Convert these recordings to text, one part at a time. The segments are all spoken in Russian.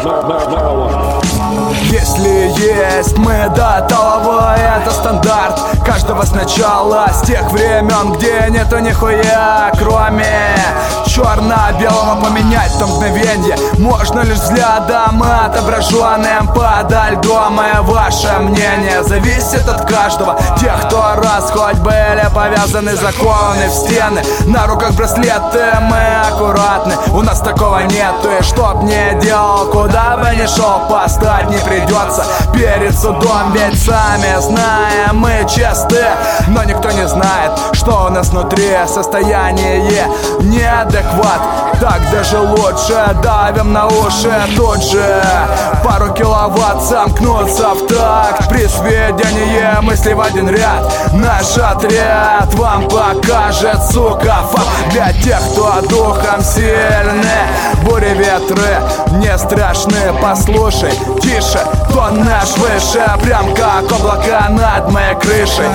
Если есть мы до талого, это стандарт каждого сначала, с тех времен, где нету нихуя, кроме черно-белого. Поменять в то мгновенье можно лишь взглядом, отображенным подаль дома. Ваше мнение зависит от каждого. Тех, кто раз хоть были повязаны, закованы в стены, на руках браслеты, мы аккуратны. У нас такого нету, и чтоб не делал, куда бы ни шел, постать не придется перед судом. Ведь сами знаем, мы чисты, но никто не знает, что у нас внутри. Состояние неадекват, так даже лучше. Давим на уши тут же, пару киловатт сомкнутся в такт. При сведении мыслей в один ряд наш отряд вам покажет, сука, факт. Для тех, кто духом сильны, бури, ветры не страшны. Послушай, тише, тон наш выше, прям как облака над моей крышей.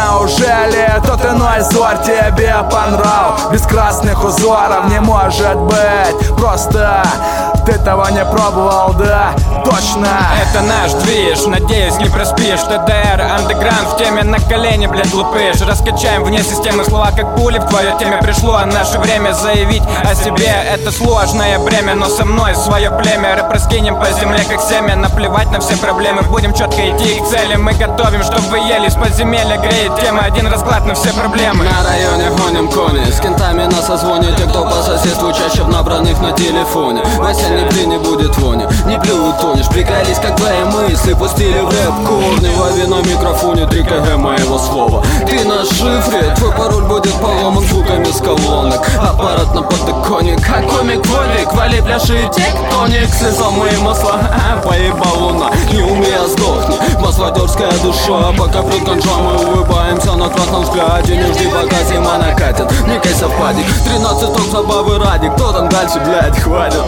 Неужели тот иной взор тебе по нраву? Без красных узоров не может быть, просто ты того не пробовал, да, точно. Это наш движ, надеюсь, не проспишь. ТДР, андеграунд в теме, на колени, блядь, лупышь. Раскачаем вне системы слова, как пули в твое теме. Пришло наше время заявить о себе. Это сложное бремя, но со мной свое племя. Рэп раскинем по земле, как семя. Наплевать на все проблемы, будем четко идти к цели. Мы готовим, чтоб вы ели, с подземелья греет тема. Один разклад на все проблемы. На районе гоним кони, с кентами на созвоне. Те, кто по соседству, чаще в набранных на телефоне. Нигде не будет вони, не плюют, тонешь. Прикрались, как твои мысли, пустили в рэп корни. Лови на микрофоне 3 кг моего слова. Ты на шифре, твой пароль будет поломан звуками с колонок. Аппарат на подоконник, а комик Вовик. Вали, пляши, тектоник, слезал мои масла, поебал луна. Не умея, сдохни, маслодерская душа. Пока прет конжа, мы улыбаемся на красном взгляде. Не жди, пока зима накатит, некий совпадик. 13 ток забавы ради, кто там дальше, блядь, хватит.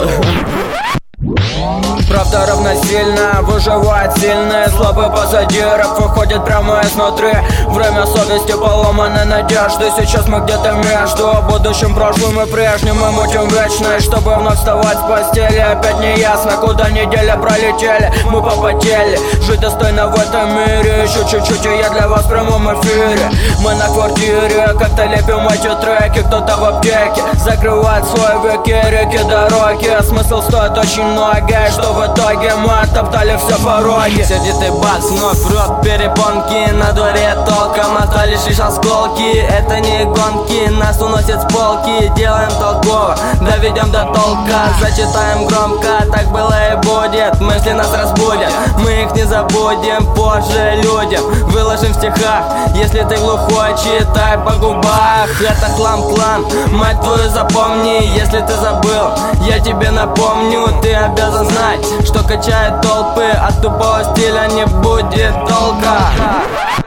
Правда равносильно, выживает сильные, слабый позади, рэп выходит прямо изнутри. Время совести, поломанной надежды. Сейчас мы где-то между будущим, прошлым и прежним. Мы мутим вечность, чтобы вновь вставать с постели. Опять не ясно, куда недели пролетели. Мы попотели, жить достойно в этом мире. Еще чуть-чуть, и я для вас в прямом эфире. Мы на квартире, как-то лепим эти треки. Кто-то в аптеке закрывает свой веки, реки, дороги. Смысл стоит очень много, что в итоге мы оттоптали все пороги. Сердитый бас вновь рвет перепонки. На дворе толком остались лишь осколки. Это не гонки, нас уносят с полки. Делаем толково, доведем до толка. Зачитаем громко, так было и будет. Мысли нас разбудят, мы их не забудем. Позже людям выложим в стихах. Если ты глухой, читай по губах. Это хлам-клан, мать твою запомни. Если ты забыл, я тебе напомню. Ты обязан знать, что качает толпы. От тупого стиля не будет толка.